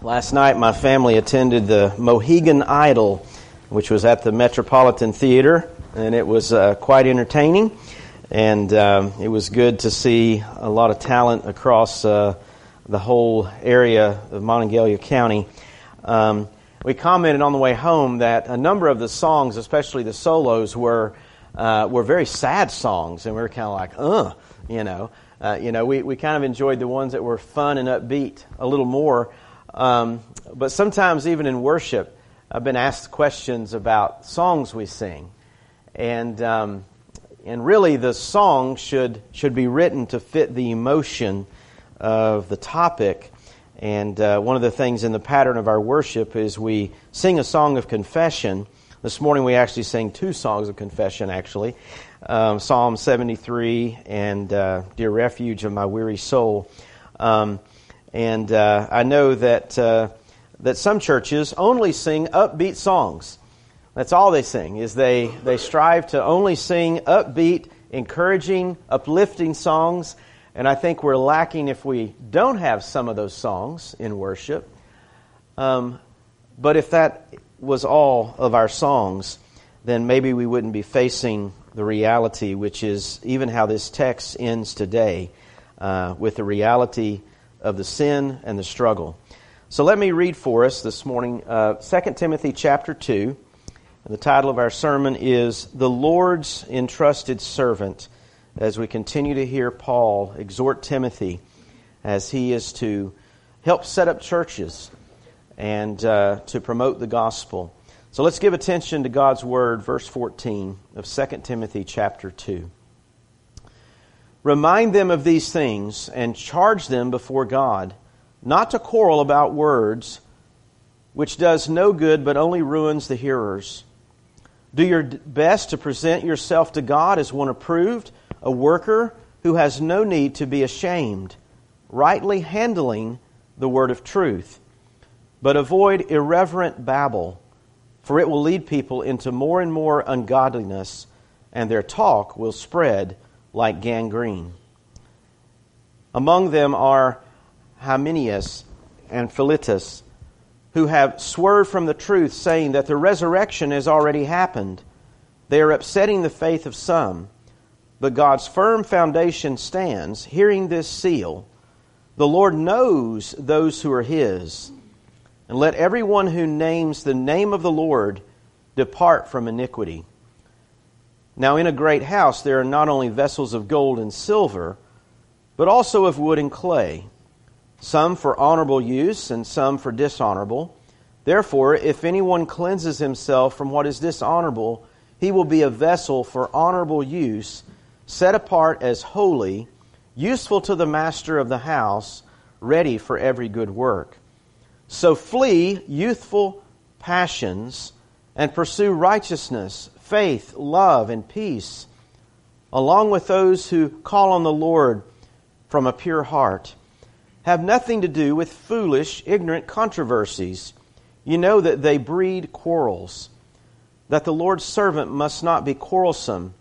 Last night, my family attended the Mohegan Idol, which was at the Metropolitan Theater, and it was quite entertaining. And it was good to see a lot of talent across the whole area of Monongalia County. We commented on the way home that a number of the songs, especially the solos, were very sad songs, and we were kind of like, we kind of enjoyed the ones that were fun and upbeat a little more. But sometimes even in worship, I've been asked questions about songs we sing, and really the song should be written to fit the emotion of the topic. And one of the things in the pattern of our worship is we sing a song of confession. This morning we actually sang two songs of confession, actually. Psalm 73 and Dear Refuge of My Weary Soul. And I know that some churches only sing upbeat songs. That's all they sing, is they strive to only sing upbeat, encouraging, uplifting songs. And I think we're lacking if we don't have some of those songs in worship. But if that was all of our songs, then maybe we wouldn't be facing the reality, which is even how this text ends today, with the reality of the sin and the struggle. So let me read for us this morning 2 Timothy chapter 2. And the title of our sermon is The Lord's Entrusted Servant, as we continue to hear Paul exhort Timothy as he is to help set up churches and to promote the gospel. So let's give attention to God's Word, verse 14 of 2 Timothy chapter 2. Remind them of these things and charge them before God, not to quarrel about words, which does no good but only ruins the hearers. Do your best to present yourself to God as one approved, a worker who has no need to be ashamed, rightly handling the word of truth. But avoid irreverent babble, for it will lead people into more and more ungodliness, and their talk will spread like gangrene. Among them are Hymenaeus and Philetus, who have swerved from the truth, saying that the resurrection has already happened. They are upsetting the faith of some, but God's firm foundation stands. Hearing this seal, the Lord knows those who are His. And let everyone who names the name of the Lord depart from iniquity. Now in a great house there are not only vessels of gold and silver, but also of wood and clay, some for honorable use and some for dishonorable. Therefore, if anyone cleanses himself from what is dishonorable, he will be a vessel for honorable use, set apart as holy, useful to the master of the house, ready for every good work. So flee youthful passions and pursue righteousness, faith, love, and peace, along with those who call on the Lord from a pure heart. Have nothing to do with foolish, ignorant controversies. You know that they breed quarrels, that the Lord's servant must not be quarrelsome,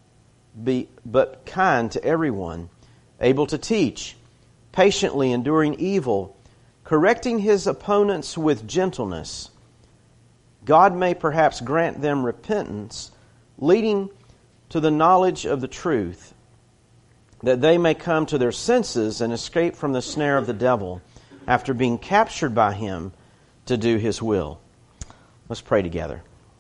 but kind to everyone, able to teach, patiently enduring evil, correcting his opponents with gentleness. God may perhaps grant them repentance, leading to the knowledge of the truth, that they may come to their senses and escape from the snare of the devil, after being captured by him to do his will. Let's pray together.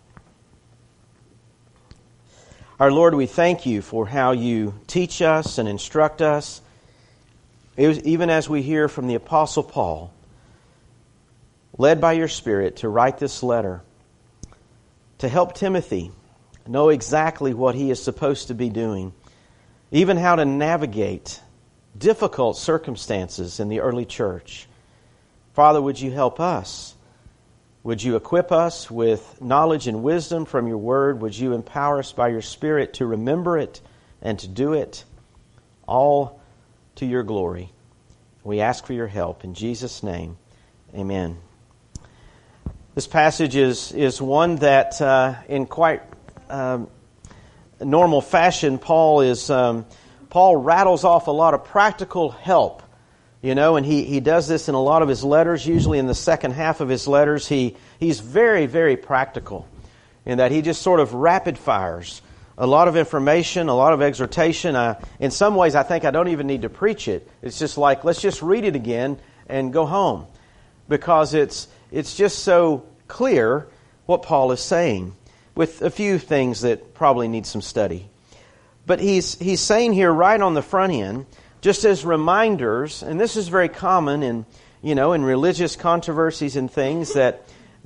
Our Lord, we thank you for how you teach us and instruct us, even as we hear from the Apostle Paul, led by your Spirit to write this letter, to help Timothy know exactly what he is supposed to be doing, even how to navigate difficult circumstances in the early church. Father, would you help us? Would you equip us with knowledge and wisdom from your word? Would you empower us by your Spirit to remember it and to do it, all to your glory? We ask for your help. In Jesus' name, amen. This passage is one that, in quite normal fashion, Paul rattles off a lot of practical help And he does this in a lot of his letters. Usually in the second half of his letters, he's very, very practical in that he just sort of rapid fires a lot of information, a lot of exhortation. In some ways, I think I don't even need to preach it. It's just like, let's just read it again and go home, because it's just so clear what Paul is saying, with a few things that probably need some study. But he's saying here right on the front end, just as reminders, and this is very common in religious controversies and things, that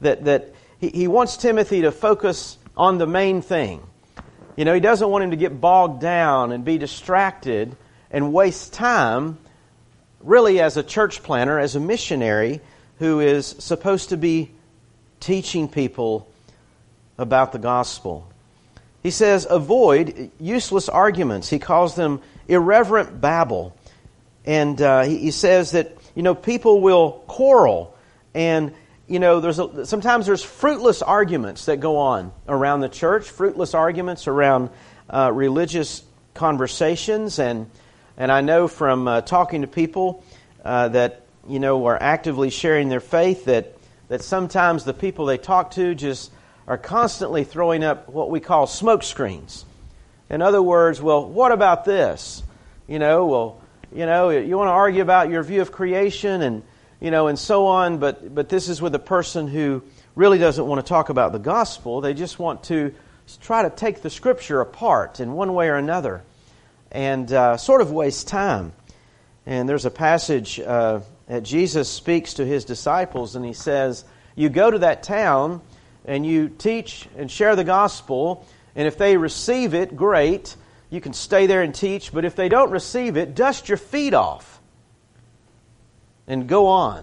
he wants Timothy to focus on the main thing. He doesn't want him to get bogged down and be distracted and waste time, really, as a church planner, as a missionary who is supposed to be teaching people about the gospel. He says, avoid useless arguments. He calls them irreverent babble. And he says that, people will quarrel. And, sometimes there's fruitless arguments that go on around the church, fruitless arguments around religious conversations. And I know from talking to people that, are actively sharing their faith that sometimes the people they talk to just are constantly throwing up what we call smoke screens. In other words, well, what about this? You want to argue about your view of creation and so on, but this is with a person who really doesn't want to talk about the gospel. They just want to try to take the Scripture apart in one way or another and sort of waste time. And there's a passage that Jesus speaks to His disciples, and He says, you go to that town and you teach and share the gospel, and if they receive it, great, you can stay there and teach, but if they don't receive it, dust your feet off and go on.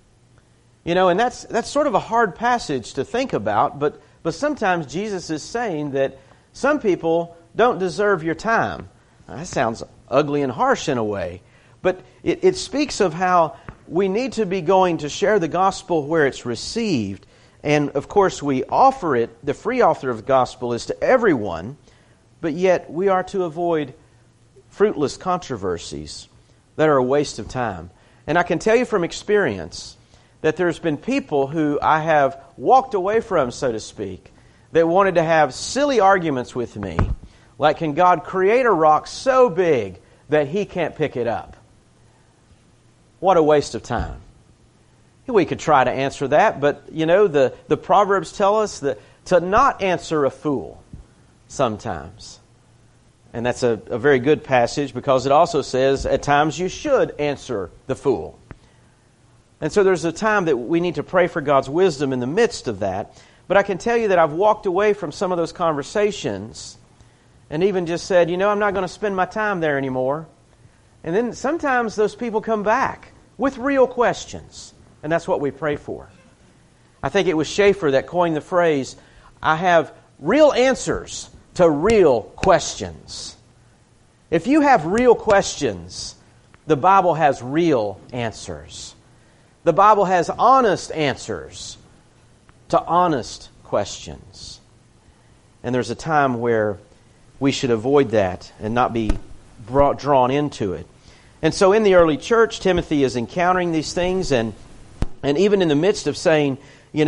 And that's sort of a hard passage to think about, but sometimes Jesus is saying that some people don't deserve your time. Now, that sounds ugly and harsh in a way, but it speaks of how we need to be going to share the gospel where it's received. And of course we offer it, the free offer of the gospel is to everyone, but yet we are to avoid fruitless controversies that are a waste of time. And I can tell you from experience that there's been people who I have walked away from, so to speak, that wanted to have silly arguments with me, like, can God create a rock so big that He can't pick it up? What a waste of time. We could try to answer that, but, the Proverbs tell us that to not answer a fool sometimes. And that's a very good passage, because it also says at times you should answer the fool. And so there's a time that we need to pray for God's wisdom in the midst of that. But I can tell you that I've walked away from some of those conversations and even just said, I'm not going to spend my time there anymore. And then sometimes those people come back with real questions. And that's what we pray for. I think it was Schaeffer that coined the phrase, I have real answers to real questions. If you have real questions, the Bible has real answers. The Bible has honest answers to honest questions. And there's a time where we should avoid that and not be drawn into it. And so in the early church, Timothy is encountering these things, and even in the midst of saying,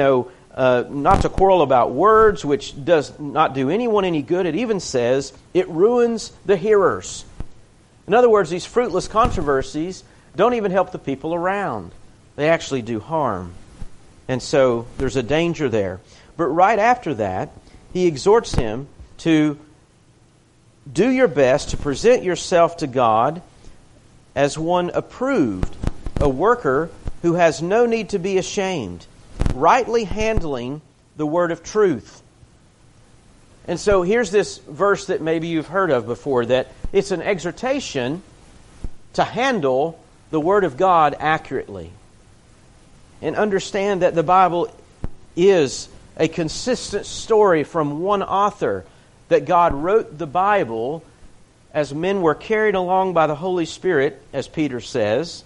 not to quarrel about words, which does not do anyone any good, it even says it ruins the hearers. In other words, these fruitless controversies don't even help the people around. They actually do harm. And so there's a danger there. But right after that, he exhorts him to do your best to present yourself to God as one approved, a worker who has no need to be ashamed, rightly handling the word of truth. And so here's this verse that maybe you've heard of before, that it's an exhortation to handle the word of God accurately. And understand that the Bible is a consistent story from one author, that God wrote the Bible as men were carried along by the Holy Spirit, as Peter says,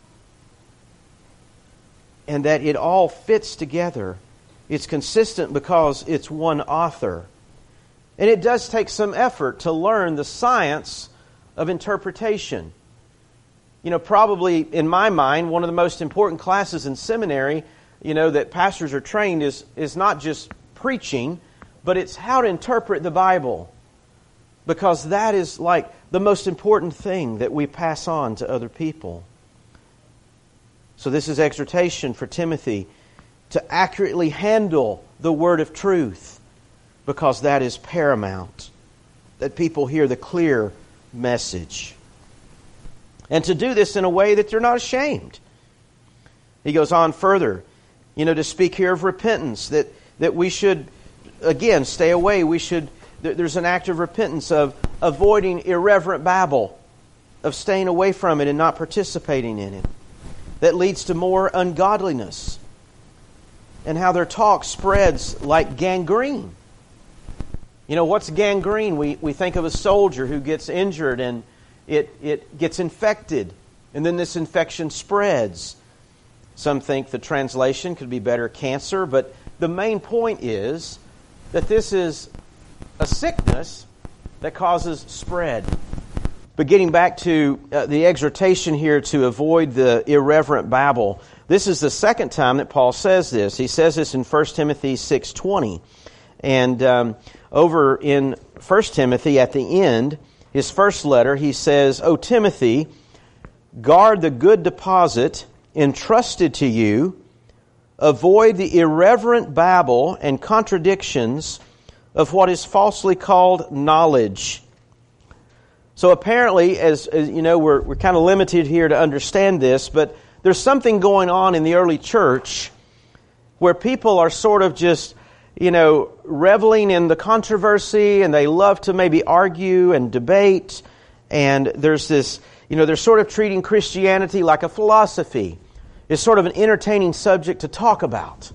and that it all fits together. It's consistent because it's one author. And it does take some effort to learn the science of interpretation. probably in my mind, one of the most important classes in seminary, that pastors are trained is not just preaching, but it's how to interpret the Bible. Because that is like the most important thing that we pass on to other people. So this is exhortation for Timothy to accurately handle the word of truth, because that is paramount, that people hear the clear message. And to do this in a way that they're not ashamed. He goes on further, to speak here of repentance, that we should, again, stay away. There's an act of repentance, of avoiding irreverent babble, of staying away from it and not participating in it. That leads to more ungodliness, and how their talk spreads like gangrene. What's gangrene? We think of a soldier who gets injured and it gets infected, and then this infection spreads. Some think the translation could be better, cancer, but the main point is that this is a sickness that causes spread. But getting back to the exhortation here to avoid the irreverent babble, this is the second time that Paul says this. He says this in 1 Timothy 6:20. And over in 1 Timothy at the end, his first letter, he says, "O Timothy, guard the good deposit entrusted to you. Avoid the irreverent babble and contradictions of what is falsely called knowledge." So apparently, as we're kind of limited here to understand this, but there's something going on in the early church where people are sort of just, reveling in the controversy, and they love to maybe argue and debate. And there's this, they're sort of treating Christianity like a philosophy. It's sort of an entertaining subject to talk about.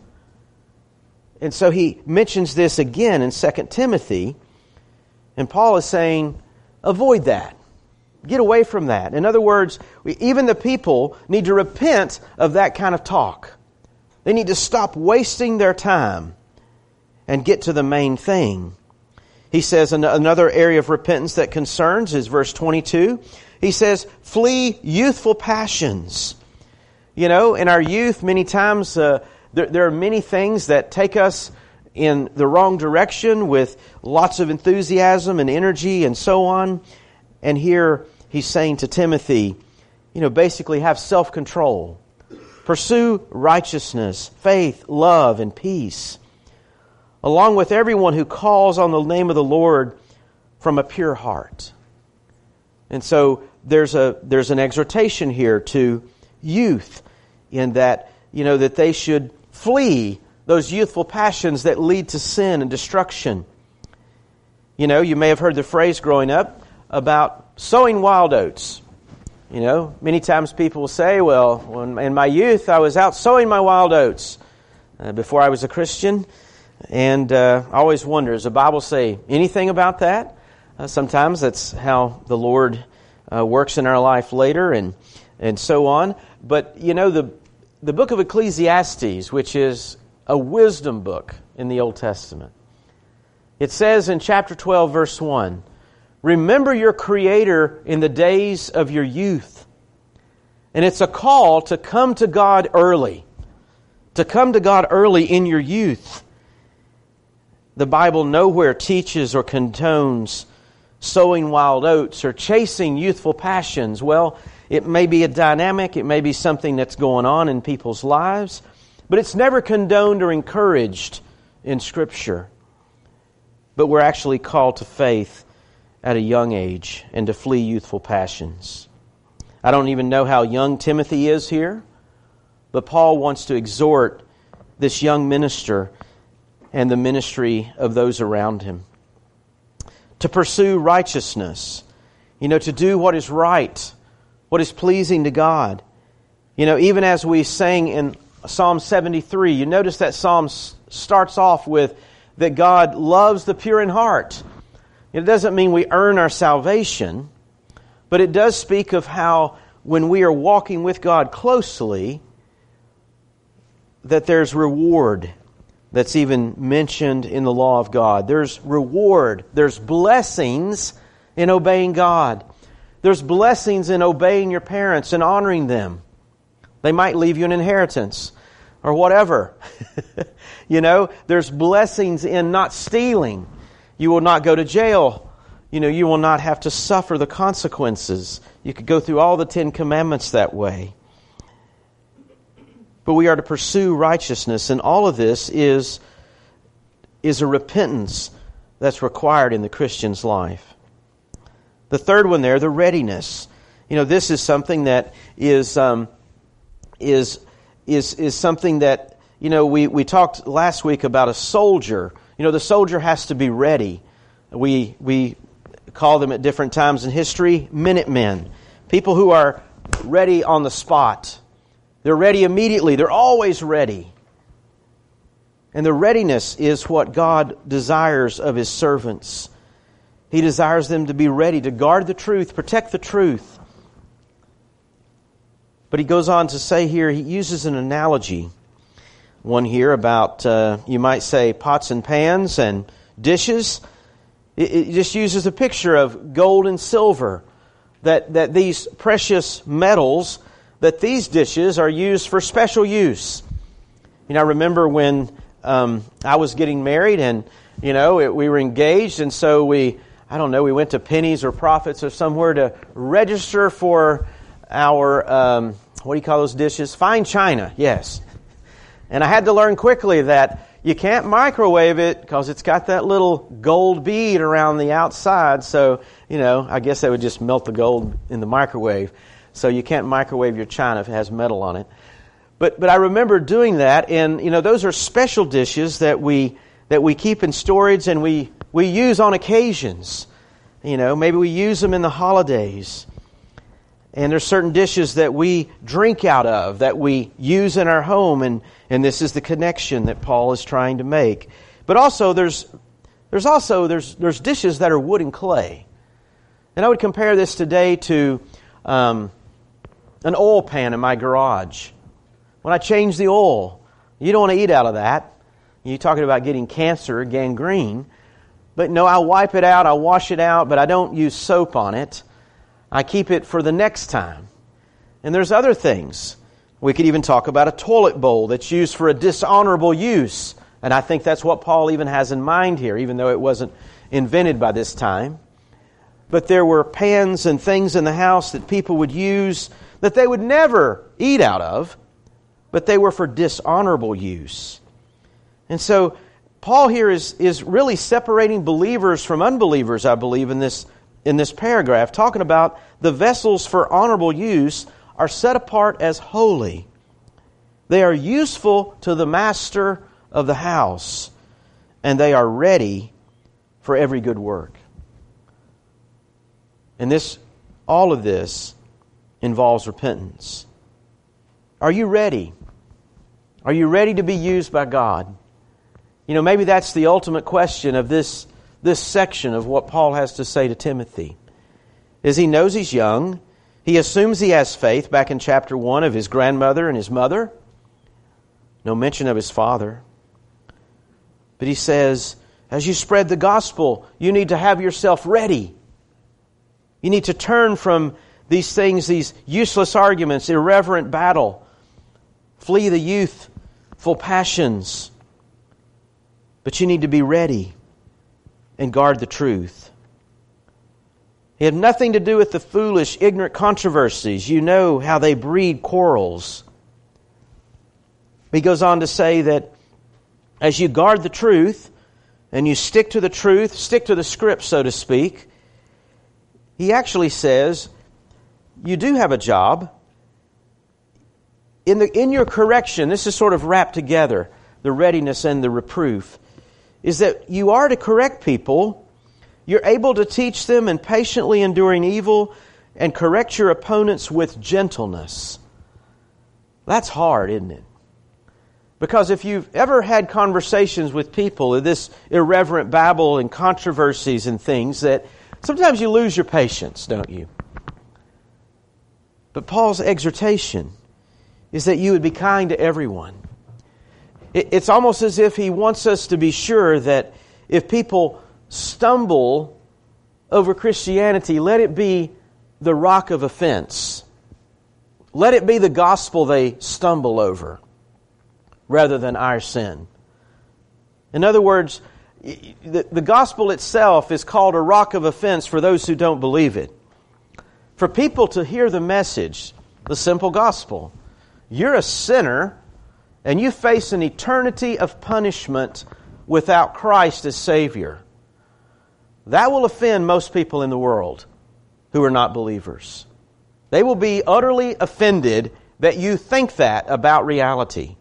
And so he mentions this again in 2 Timothy, and Paul is saying, avoid that. Get away from that. In other words, even the people need to repent of that kind of talk. They need to stop wasting their time and get to the main thing. He says another area of repentance that concerns is verse 22. He says, flee youthful passions. In our youth, many times there are many things that take us in the wrong direction with lots of enthusiasm and energy and so on. And here he's saying to Timothy, basically have self-control. Pursue righteousness, faith, love, and peace, along with everyone who calls on the name of the Lord from a pure heart. And so there's an exhortation here to youth in that, that they should flee those youthful passions that lead to sin and destruction. You may have heard the phrase growing up about sowing wild oats. Many times people will say, well, in my youth I was out sowing my wild oats before I was a Christian. And I always wonder, does the Bible say anything about that? Sometimes that's how the Lord works in our life later and so on. But, the book of Ecclesiastes, which is a wisdom book in the Old Testament, it says in chapter 12, verse 1, remember your Creator in the days of your youth. And it's a call to come to God early. To come to God early in your youth. The Bible nowhere teaches or condones sowing wild oats or chasing youthful passions. Well, it may be a dynamic, it may be something that's going on in people's lives, but it's never condoned or encouraged in Scripture. But we're actually called to faith at a young age and to flee youthful passions. I don't even know how young Timothy is here, but Paul wants to exhort this young minister and the ministry of those around him to pursue righteousness, to do what is right, what is pleasing to God. Even as we sang in Psalm 73, you notice that Psalm starts off with that God loves the pure in heart. It doesn't mean we earn our salvation, but it does speak of how when we are walking with God closely, that there's reward that's even mentioned in the law of God. There's reward, there's blessings in obeying God. There's blessings in obeying your parents and honoring them. They might leave you an inheritance or whatever. There's blessings in not stealing. You will not go to jail. You will not have to suffer the consequences. You could go through all the 10 Commandments that way. But we are to pursue righteousness, and all of this is a repentance that's required in the Christian's life. The third one there, the readiness. This is something that is something that, we talked last week about a soldier. The soldier has to be ready. We call them at different times in history Minutemen. People who are ready on the spot. They're ready immediately. They're always ready. And the readiness is what God desires of His servants. He desires them to be ready to guard the truth, protect the truth. But He goes on to say here, He uses an analogy. One here about, you might say, pots and pans and dishes. It just uses a picture of gold and silver. That these precious metals, that these dishes are used for special use. I remember when I was getting married and, we were engaged, and so we went to Penny's or Profits or somewhere to register for our, what do you call those dishes? Fine china, yes. And I had to learn quickly that you can't microwave it because it's got that little gold bead around the outside. So, I guess they would just melt the gold in the microwave. So you can't microwave your china if it has metal on it. But I remember doing that, and those are special dishes that we keep in storage and we use on occasions. Maybe we use them in the holidays. And there's certain dishes that we drink out of, that we use in our home, and this is the connection that Paul is trying to make. But also there's dishes that are wood and clay. And I would compare this today to an oil pan in my garage. When I change the oil, you don't want to eat out of that. You're talking about getting cancer, gangrene. But no, I wipe it out, I wash it out, but I don't use soap on it. I keep it for the next time. And there's other things. We could even talk about a toilet bowl that's used for a dishonorable use. And I think that's what Paul even has in mind here, even though it wasn't invented by this time. But there were pans and things in the house that people would use that they would never eat out of, but they were for dishonorable use. And so Paul here is really separating believers from unbelievers, I believe, in this paragraph, talking about the vessels for honorable use are set apart as holy. They are useful to the master of the house, and they are ready for every good work. And all of this involves repentance. Are you ready? Are you ready to be used by God? Maybe that's the ultimate question of this section of what Paul has to say to Timothy. Is he knows he's young. He assumes he has faith back in chapter 1 of his grandmother and his mother. No mention of his father. But he says, as you spread the gospel, you need to have yourself ready. You need to turn from these things, these useless arguments, irreverent battle. Flee the youthful passions. But you need to be ready and guard the truth. It had nothing to do with the foolish, ignorant controversies. You know how they breed quarrels. He goes on to say that as you guard the truth and you stick to the truth, stick to the script, so to speak, he actually says you do have a job. In your correction, this is sort of wrapped together, the readiness and the reproof, is that you are to correct people. You're able to teach them and patiently enduring evil and correct your opponents with gentleness. That's hard, isn't it? Because if you've ever had conversations with people, this irreverent babble and controversies and things, that sometimes you lose your patience, don't you? But Paul's exhortation is that you would be kind to everyone. It's almost as if he wants us to be sure that if people stumble over Christianity, let it be the rock of offense. Let it be the gospel they stumble over rather than our sin. In other words, the gospel itself is called a rock of offense for those who don't believe it. For people to hear the message, the simple gospel, you're a sinner and you face an eternity of punishment without Christ as Savior. That will offend most people in the world who are not believers. They will be utterly offended that you think that about reality.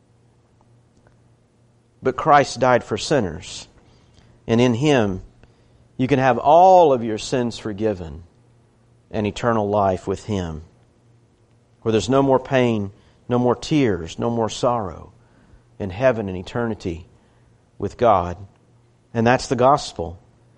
But Christ died for sinners. And in Him, you can have all of your sins forgiven and eternal life with Him, where there's no more pain, no more tears, no more sorrow in heaven and eternity with God. And that's the gospel.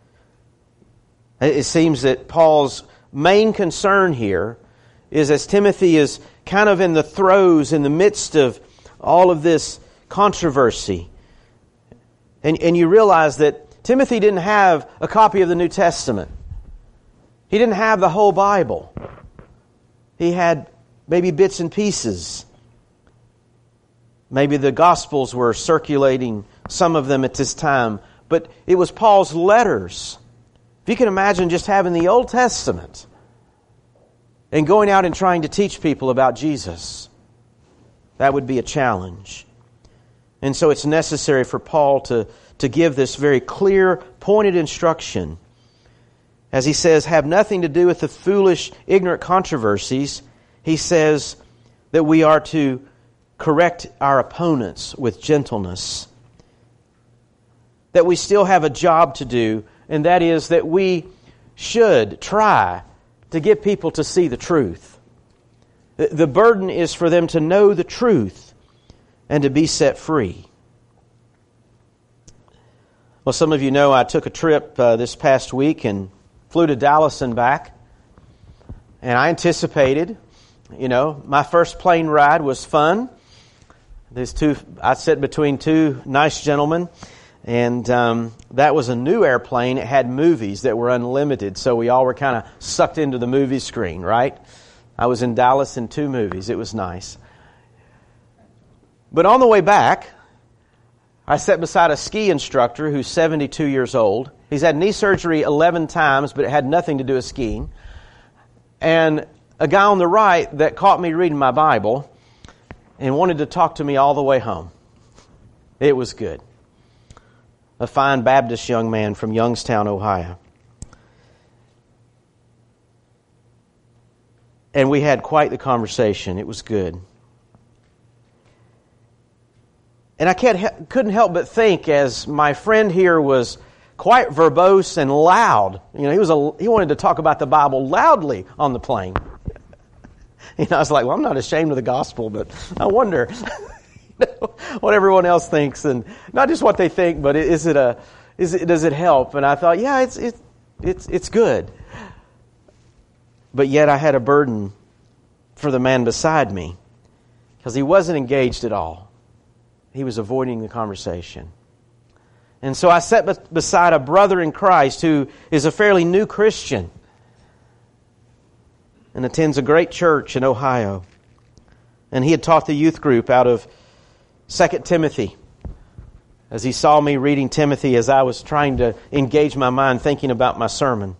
It seems that Paul's main concern here is, as Timothy is kind of in the throes, in the midst of all of this controversy, and you realize that Timothy didn't have a copy of the New Testament. He didn't have the whole Bible. He had maybe bits and pieces. Maybe the Gospels were circulating, some of them at this time. But it was Paul's letters. If you can imagine just having the Old Testament and going out and trying to teach people about Jesus, that would be a challenge. And so it's necessary for Paul to give this very clear, pointed instruction. As he says, have nothing to do with the foolish, ignorant controversies. He says that we are to correct our opponents with gentleness. That we still have a job to do, and that is that we should try to get people to see the truth. The burden is for them to know the truth and to be set free. Well, some of you know I took a trip this past week and flew to Dallas and back. And I anticipated, my first plane ride was fun. I sat between two nice gentlemen, and that was a new airplane. It had movies that were unlimited, so we all were kind of sucked into the movie screen, right? I was in Dallas in 2 movies. It was nice. But on the way back, I sat beside a ski instructor who's 72 years old. He's had knee surgery 11 times, but it had nothing to do with skiing. And a guy on the right that caught me reading my Bible and wanted to talk to me all the way home. It was good. A fine Baptist young man from Youngstown, Ohio. And we had quite the conversation. It was good. And I couldn't help but think, as my friend here was quite verbose and loud. He wanted to talk about the Bible loudly on the plane. I was like, well, I'm not ashamed of the gospel, but I wonder what everyone else thinks, and not just what they think, but does it help? And I thought, yeah, it's good. But yet I had a burden for the man beside me because he wasn't engaged at all. He was avoiding the conversation. And so I sat beside a brother in Christ who is a fairly new Christian and attends a great church in Ohio. And he had taught the youth group out of 2 Timothy. As he saw me reading Timothy as I was trying to engage my mind thinking about my sermon.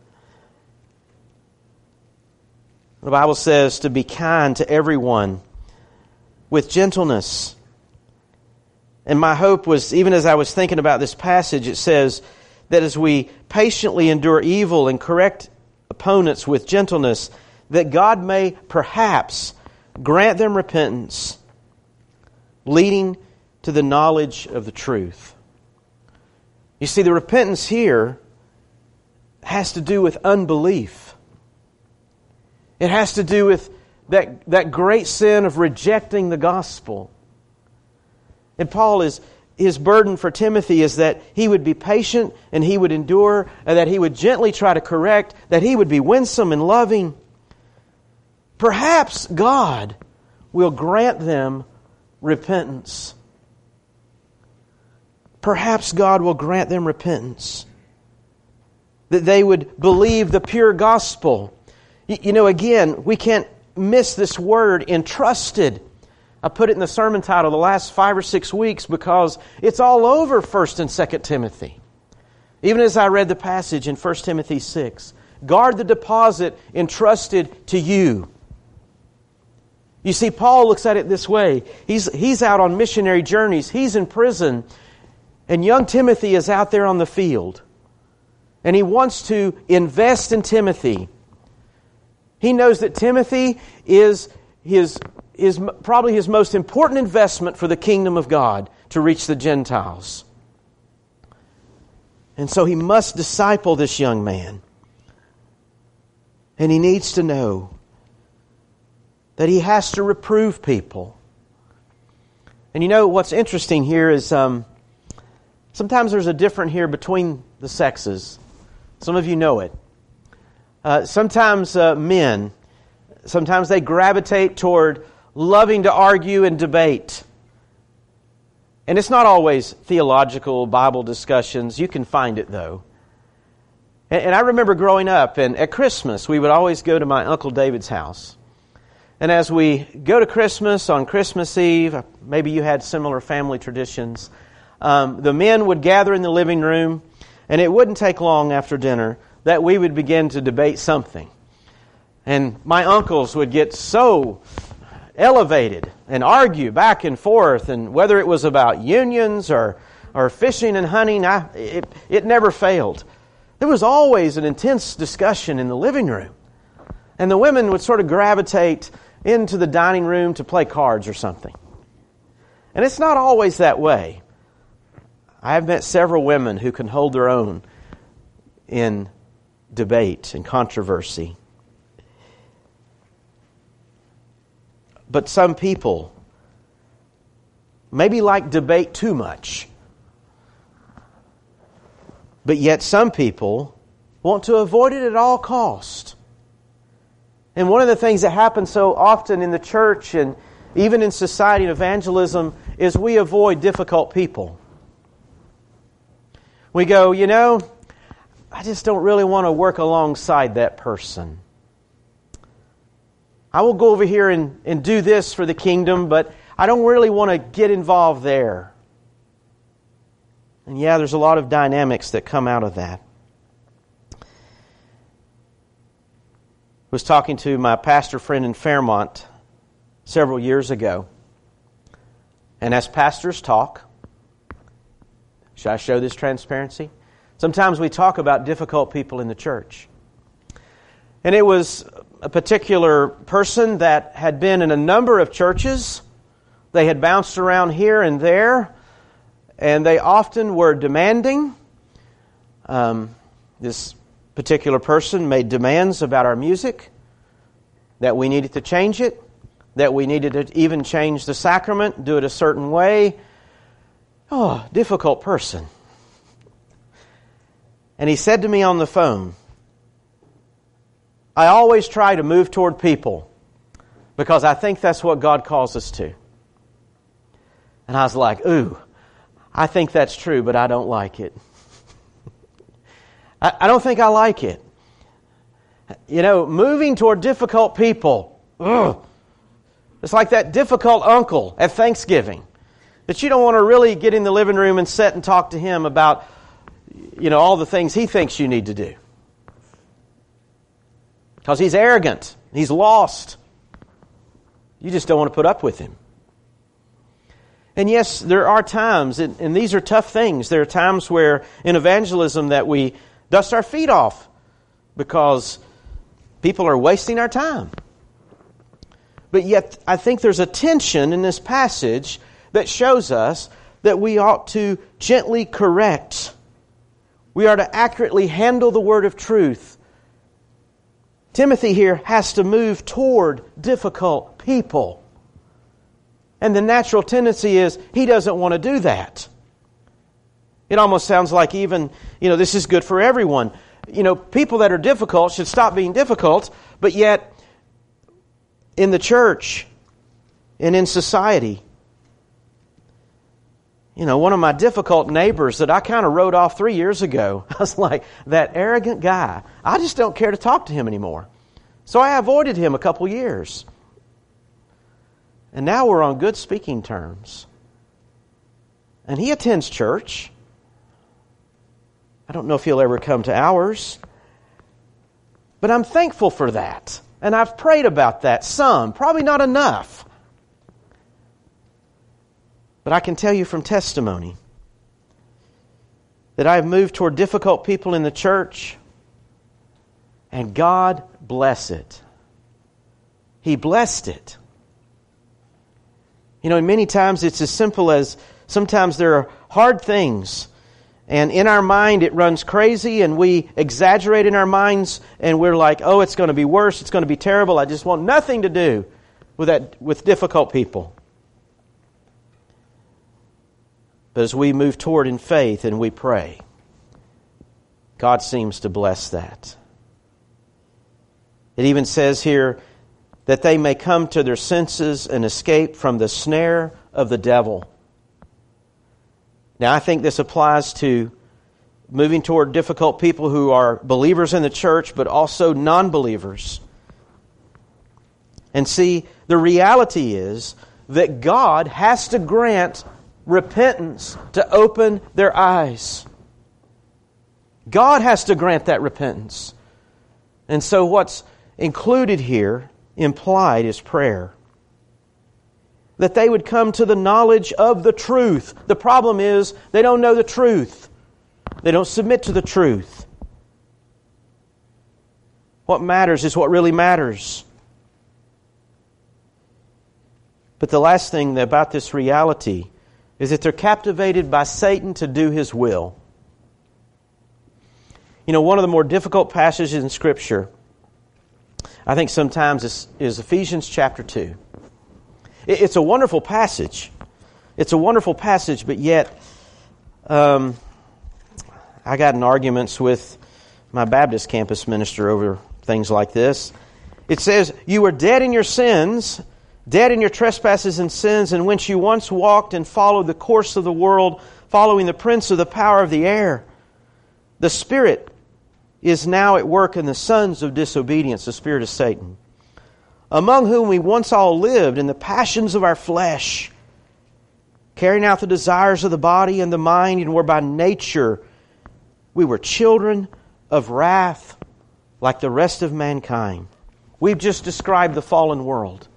The Bible says to be kind to everyone with gentleness. And my hope was, even as I was thinking about this passage, it says that as we patiently endure evil and correct opponents with gentleness, that God may perhaps grant them repentance, leading to the knowledge of the truth. You see, the repentance here has to do with unbelief. It has to do with that great sin of rejecting the gospel. And his burden for Timothy is that he would be patient and he would endure, and that he would gently try to correct, that he would be winsome and loving. Perhaps God will grant them repentance. Perhaps God will grant them repentance. That they would believe the pure gospel. Again, we can't miss this word, entrusted. I put it in the sermon title the last 5 or 6 weeks because it's all over 1 and 2 Timothy. Even as I read the passage in 1 Timothy 6. Guard the deposit entrusted to you. You see, Paul looks at it this way. He's out on missionary journeys. He's in prison. And young Timothy is out there on the field. And he wants to invest in Timothy. He knows that Timothy is probably his most important investment for the kingdom of God to reach the Gentiles. And so he must disciple this young man. And he needs to know that he has to reprove people. And what's interesting here is sometimes there's a difference here between the sexes. Some of you know it. Sometimes men, sometimes they gravitate toward loving to argue and debate. And it's not always theological Bible discussions. You can find it, though. And I remember growing up, and at Christmas, we would always go to my Uncle David's house. And as we go to Christmas on Christmas Eve, maybe you had similar family traditions, the men would gather in the living room, and it wouldn't take long after dinner that we would begin to debate something. And my uncles would get so elevated and argue back and forth, and whether it was about unions or fishing and hunting, it never failed. There was always an intense discussion in the living room. And the women would sort of gravitate into the dining room to play cards or something. And it's not always that way. I have met several women who can hold their own in debate and controversy. But some people maybe like debate too much. But yet some people want to avoid it at all cost. And one of the things that happens so often in the church and even in society and evangelism is we avoid difficult people. We go, I just don't really want to work alongside that person. I will go over here and do this for the kingdom, but I don't really want to get involved there. And there's a lot of dynamics that come out of that. I was talking to my pastor friend in Fairmont several years ago. And as pastors talk, should I show this transparency? Sometimes we talk about difficult people in the church. And it was a particular person that had been in a number of churches. They had bounced around here and there. And they often were demanding. This particular person made demands about our music, that we needed to change it, that we needed to even change the sacrament, do it a certain way. Oh, difficult person. And he said to me on the phone, I always try to move toward people because I think that's what God calls us to. And I was like, ooh, I think that's true, but I don't like it. I don't think I like it. Moving toward difficult people. Ugh. It's like that difficult uncle at Thanksgiving that you don't want to really get in the living room and sit and talk to him about, all the things he thinks you need to do. Because he's arrogant. He's lost. You just don't want to put up with him. And yes, there are times, and these are tough things. There are times where in evangelism that we dust our feet off because people are wasting our time. But yet, I think there's a tension in this passage that shows us that we ought to gently correct. We are to accurately handle the word of truth. Timothy here has to move toward difficult people. And the natural tendency is he doesn't want to do that. It almost sounds like even, this is good for everyone. People that are difficult should stop being difficult, but yet in the church and in society, one of my difficult neighbors that I kind of wrote off 3 years ago, I was like, that arrogant guy, I just don't care to talk to him anymore. So I avoided him a couple years. And now we're on good speaking terms. And he attends church. I don't know if he'll ever come to ours. But I'm thankful for that. And I've prayed about that some, probably not enough. But I can tell you from testimony that I have moved toward difficult people in the church, and God bless it. He blessed it. You know, many times it's as simple as sometimes there are hard things, and in our mind it runs crazy, and we exaggerate in our minds, and we're like, oh, it's going to be worse, it's going to be terrible, I just want nothing to do with difficult people. But as we move toward in faith and we pray, God seems to bless that. It even says here that they may come to their senses and escape from the snare of the devil. Now, I think this applies to moving toward difficult people who are believers in the church, but also non-believers. And see, the reality is that God has to grant repentance to open their eyes. God has to grant that repentance. And so what's included here, implied, is prayer. That they would come to the knowledge of the truth. The problem is they don't know the truth. They don't submit to the truth. What matters is what really matters. But the last thing about this reality is that they're captivated by Satan to do his will. You know, one of the more difficult passages in Scripture, I think sometimes, is Ephesians chapter 2. It's a wonderful passage. It's a wonderful passage, but yet I got in arguments with my Baptist campus minister over things like this. It says, you were dead in your sins, dead in your trespasses and sins, in which you once walked and followed the course of the world, following the prince of the power of the air. The Spirit is now at work in the sons of disobedience, the spirit of Satan, among whom we once all lived in the passions of our flesh, carrying out the desires of the body and the mind, and were by nature we were children of wrath like the rest of mankind. We've just described the fallen world.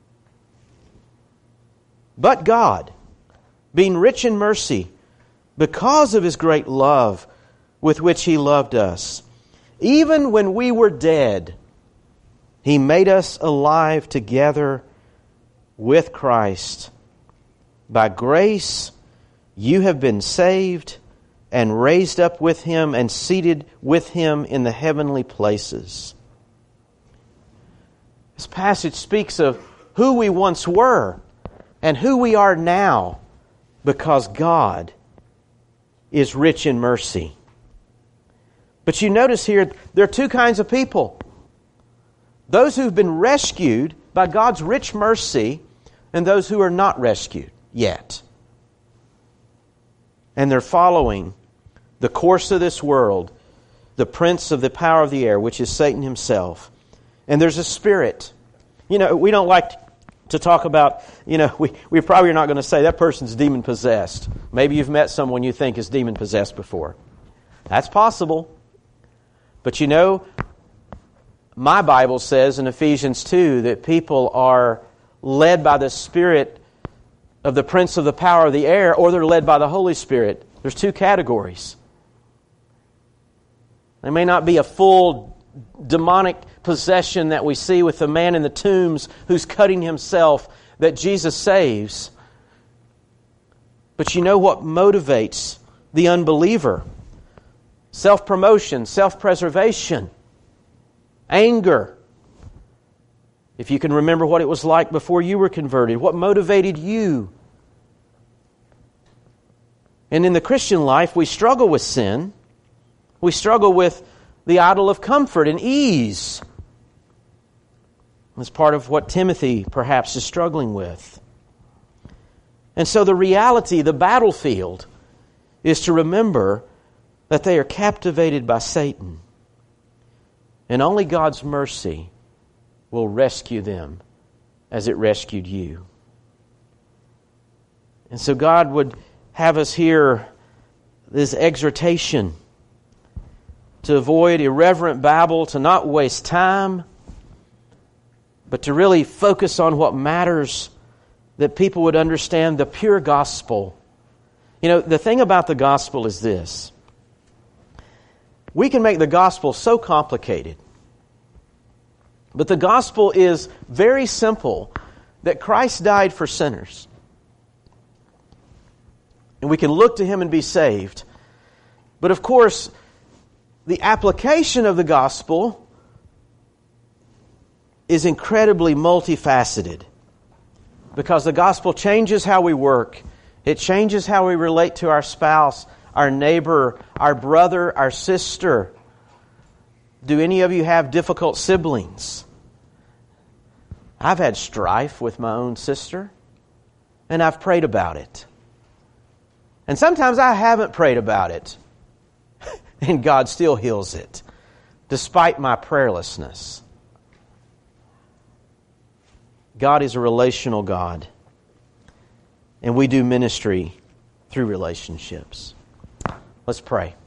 But God, being rich in mercy, because of His great love with which He loved us, even when we were dead, He made us alive together with Christ. By grace you have been saved and raised up with Him and seated with Him in the heavenly places. This passage speaks of who we once were and who we are now because God is rich in mercy. But you notice here, there are two kinds of people. Those who've been rescued by God's rich mercy and those who are not rescued yet. And they're following the course of this world, the prince of the power of the air, which is Satan himself. And there's a spirit. You know, we don't like to talk about, we probably are not going to say that person's demon-possessed. Maybe you've met someone you think is demon-possessed before. That's possible. But my Bible says in Ephesians 2 that people are led by the spirit of the prince of the power of the air, or they're led by the Holy Spirit. There's two categories. There may not be a full demonic possession that we see with the man in the tombs who's cutting himself that Jesus saves. But you know what motivates the unbeliever? Self-promotion, self-preservation, anger. If you can remember what it was like before you were converted, what motivated you? And in the Christian life, we struggle with sin. We struggle with the idol of comfort and ease. That's part of what Timothy perhaps is struggling with. And so the reality, the battlefield, is to remember that they are captivated by Satan. And only God's mercy will rescue them as it rescued you. And so God would have us hear this exhortation to avoid irreverent babble, to not waste time, but to really focus on what matters, that people would understand the pure gospel. You know, the thing about the gospel is this. We can make the gospel so complicated. But the gospel is very simple, that Christ died for sinners. And we can look to Him and be saved. But of course, the application of the gospel is incredibly multifaceted. Because the gospel changes how we work. It changes how we relate to our spouse, our neighbor, our brother, our sister. Do any of you have difficult siblings? I've had strife with my own sister, and I've prayed about it. And sometimes I haven't prayed about it, and God still heals it, despite my prayerlessness. God is a relational God, and we do ministry through relationships. Let's pray.